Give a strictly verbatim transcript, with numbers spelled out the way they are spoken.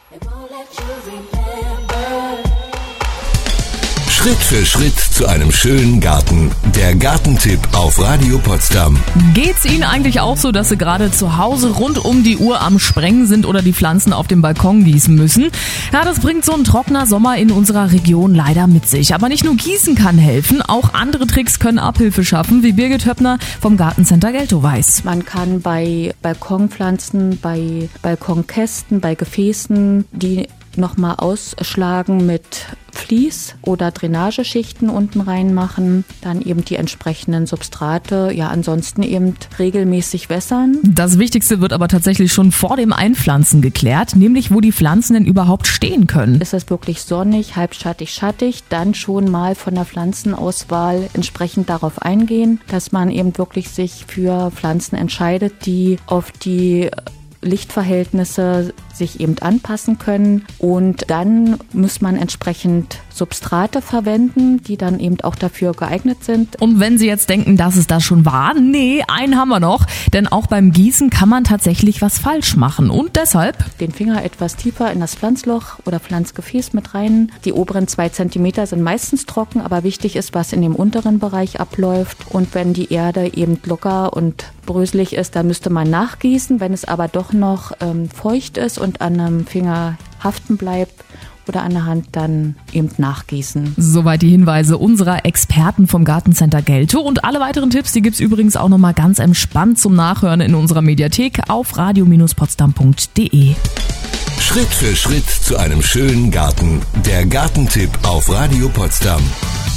Schritt für Schritt zu einem schönen Garten. Der Gartentipp auf Radio Potsdam. Geht's Ihnen eigentlich auch so, dass Sie gerade zu Hause rund um die Uhr am Sprengen sind oder die Pflanzen auf dem Balkon gießen müssen? Ja, das bringt so ein trockener Sommer in unserer Region leider mit sich. Aber nicht nur Gießen kann helfen, auch andere Tricks können Abhilfe schaffen, wie Birgit Höppner vom Gartencenter Geltow weiß. Man kann bei Balkonpflanzen, bei Balkonkästen, bei Gefäßen die nochmal ausschlagen mit Vlies oder Drainageschichten unten reinmachen, dann eben die entsprechenden Substrate, ja ansonsten eben regelmäßig wässern. Das Wichtigste wird aber tatsächlich schon vor dem Einpflanzen geklärt, nämlich wo die Pflanzen denn überhaupt stehen können. Ist es wirklich sonnig, halbschattig, schattig, dann schon mal von der Pflanzenauswahl entsprechend darauf eingehen, dass man eben wirklich sich für Pflanzen entscheidet, die auf die Lichtverhältnisse sich eben anpassen können, und dann muss man entsprechend Substrate verwenden, die dann eben auch dafür geeignet sind. Und wenn Sie jetzt denken, dass es das schon war, nee, einen haben wir noch, denn auch beim Gießen kann man tatsächlich was falsch machen und deshalb den Finger etwas tiefer in das Pflanzloch oder Pflanzgefäß mit rein. Die oberen zwei Zentimeter sind meistens trocken, aber wichtig ist, was in dem unteren Bereich abläuft, und wenn die Erde eben locker und bröselig ist, dann müsste man nachgießen. Wenn es aber doch noch ähm, feucht ist und an einem Finger haften bleibt oder an der Hand, dann eben nachgießen. Soweit die Hinweise unserer Experten vom Gartencenter Geltow, und alle weiteren Tipps, die gibt's übrigens auch nochmal ganz entspannt zum Nachhören in unserer Mediathek auf radio potsdam punkt de. Schritt für Schritt zu einem schönen Garten. Der Gartentipp auf Radio Potsdam.